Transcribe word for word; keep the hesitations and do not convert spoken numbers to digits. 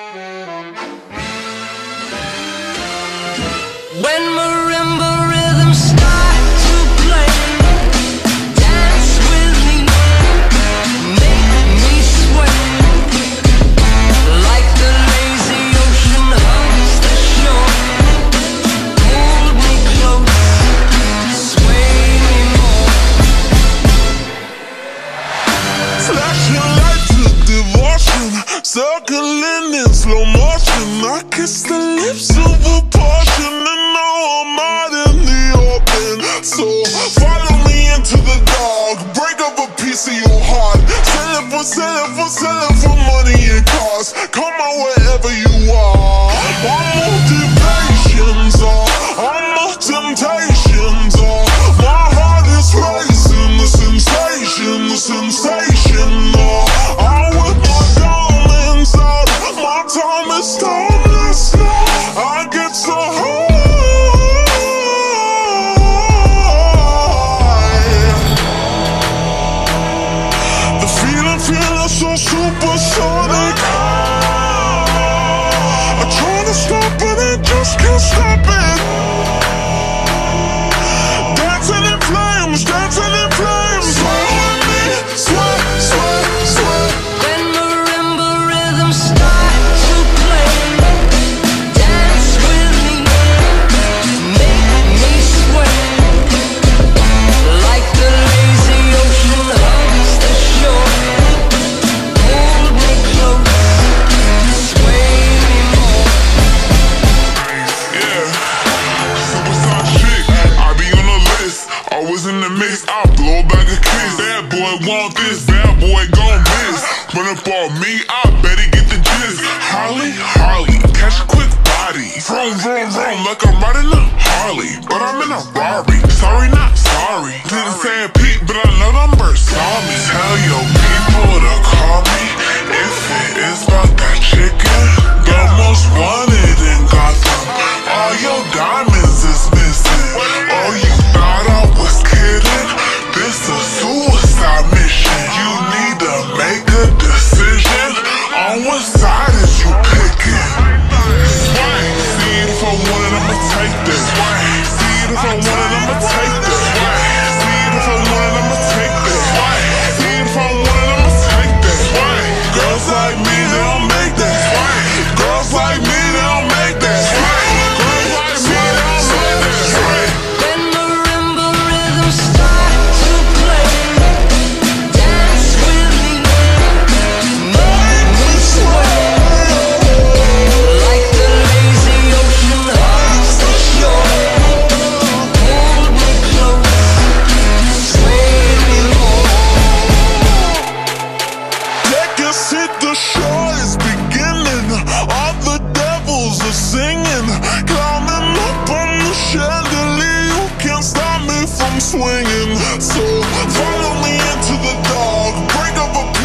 When marimba rhythms start to play, dance with me, make me sway, like the lazy ocean hugs the shore. Hold me close, sway me more. Flashing lights of devotion, circling in slow motion. I kiss the lips of a portion, and now I'm out in the open. So follow me into the dark, break up a piece of your heart. Sell it for, sell it for, sell it for money and cars. Come out wherever you are. All motivations are, all my temptations are. My heart is racing, the sensation, the sensation. Oh, I'm with my diamonds out, my time is timeless now. I get so high. The feeling, feeling so supersonic. I try to stop but I just can't stop it. Dancing in flames, dancing in flames. Sway with me, sway, sway, sway. When marimba rhythms start to play, dance with me, make me sway, like the lazy ocean hugs the shore. Hold me close, sway me more. Yeah, superstar chick, I be on the list, always in the mix. I blow back a kiss. Bad boy want this, bad boy gon' miss. Run up on me, I better get the gist. Harley, Harley, catch a quick body. Vroom, vroom, vroom, like I'm riding a Harley, but I'm in a Rari. Sorry, not sorry. Didn't say a peep, but I know them birds saw me. Tell your people to call me if it is about that chicken. The most wanted in Gotham. All your diamonds is missing. Oh, you thought I was kidding? This a suicide mission. You need to make a decision. On what side is you picking? Swing. See it if I want it, I'ma take this. Swing. See it if I want it, I'ma take this. Swing. See it if I want it, I'ma take this. Swing. See it if I want it, I'ma take this. Swing. Girls like me, they don't make that. Swing. Girls like me, they don't make that. Swing. Girls like me, they don't make that. Swing. When marimba rhythms start to play, dance with me, make me sway, like the lazy ocean hugs the shore. Hold me close, sway me more. Legacy, the show is beginning. All the devils are singing. Climbing up on the chandelier, you can't stop me from swinging. So follow me into the dark, break up a